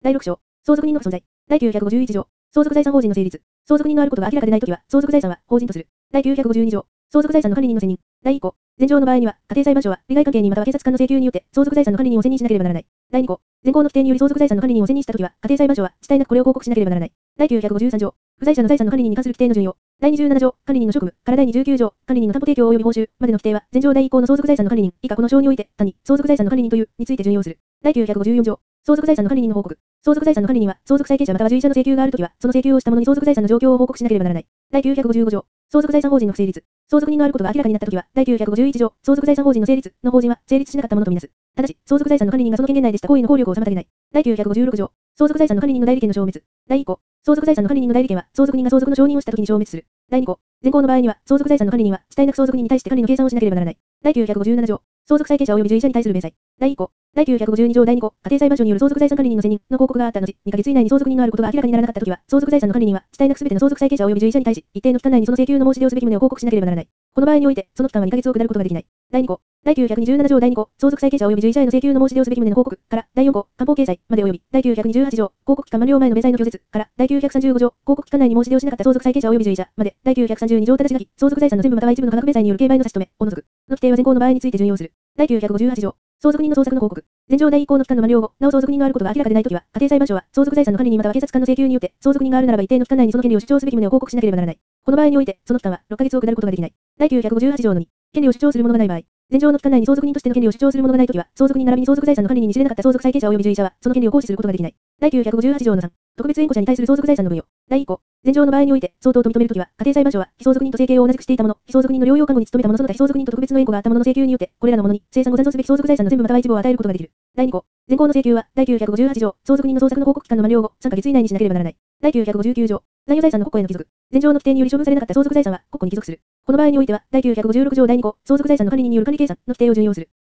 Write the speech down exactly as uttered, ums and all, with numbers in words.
だいろく章、相続人の不存在。だいきゅうひゃくごじゅういち条、相続財産法人の成立。相続人のあることが明らかでないときは、相続財産は法人とする。だいきゅうひゃくごじゅうに条、相続財産の管理人の選任。だいに項、前条の場合には、家庭裁判所は、利害関係にまたは警察官の請求によって、相続財産の管理人を選任しなければならない。だいに項、前項の規定により相続財産の管理人を選任したときは、家庭裁判所は、遅滞なくこれを報告しなければならない。だいきゅうひゃくごじゅうさん条、不在者の財産の管理人に関する規定の順用。だいにじゅうなな条、管理人の職務からだいにじゅうきゅう条、管理人の担保提供及び報酬までの規定は、前条だいい項の相続財産の管理人以下この章において、単に相続財産の管理人というについて順用する。だいきゅうひゃくごじゅうよん条、相続財産の管理人の報告。相続財産の管理人は、相続債権者または随者の請求があるときは、その請求をした者に相続財産の状況を報告しなければならない。だいきゅうひゃくごじゅうご条、相続財産法人の不成立。相続人のあることが明らかになったときは、だいきゅうひゃくごじゅういち条、相続財産法人の成立の法人は成立しなかったものとみなす。ただし、相続財産の管理人がその権限内でした行為の効力を妨げない。だいきゅうひゃくごじゅうろく条、相続財産の管理人の代理権の消滅。だいい項、相続財産の管理人の代理権は、相続人が相続の承認をしたときに消滅する。だいに項、前項の場合には、相続財産の管理人は、遅滞なく相続人に対して管理の計算をしなければならない。だいきゅうひゃくごじゅうなな条、相続債権者及び随者に対する弁済。だいい項、だいきゅうひゃくごじゅうに条だいに項、家庭裁判所による相続財産管理人の選任の報告があった後、にかげつ以内に相続人のあることが明らかにならなかったときは、相続財産の管理人は、遅滞なくすべての相続債権者及び随者に対し、一定の期間内にその請求の申し出をすべき旨を報告しなければならない。この場合において、その期間はにかげつを下ることができない。だいに項、だいきゅうひゃくにじゅうなな条だいに項、相続債権者及び随者への請求の申し出をすべき旨の報告から、だいよん項、官報掲載まで及び、だいきゅうひゃくにじゅうはち条、広告期間満了前の弁済の拒絶から、だいきゅうひゃくさんじゅうご条、広告期間内に申し出をしなかった相続債権者及び随者まで、だいきゅうひゃくさんじゅうに条ただし書き、相続財産の全部または一部の価格弁済による競売の差し止めを除く。の規定は前項の場合について順用する。だいきゅうひゃくごじゅうはち条、相続人の捜索の報告。前条だいい項の期間の満了後、なお相続人のあることが明らかでないときは、家庭裁判所は相続財産の管理人または警察官の請求によって、相続人があるならば一定の期間内にその権利を主張すべき旨を報告しなければならない。この場合において、その期間はろっかげつを下ることができない。だいきゅうひゃくごじゅうはち条のに、権利を主張する者がない場合、前条の期間内に相続人としての権利を主張する者がないときは、相続人並びに相続財産の管理人に知れなかった相続債権者及び随者は、その権利を行使することができない。だいきゅうひゃくごじゅうはち条のさん、特別縁故者に対する相続財産の分与。だいい項、前条の場合において、相当と認めるときは、家庭裁判所は、被相続人と生計を同じくしていた者、被相続人の療養看護に努めた者その他被相続人と特別の縁故があった者の請求によって、これらの者に、生産を残存すべき相続財産の全部または一部を与えることができる。だいに項、前項の請求は、だいきゅうひゃくごじゅうはち条、相続人の捜索の報告期間の満了後、さんかげつ以内にしなければならない。だいきゅうひゃくごじゅうきゅう条、残余財産の国庫への帰属。前条の規定により処分されなかった相続財産は、国庫に帰属する。この場合においては、だいきゅうひゃくごじゅうろく条だいに項、相続財産の管理人による管理計算の規定を順用する。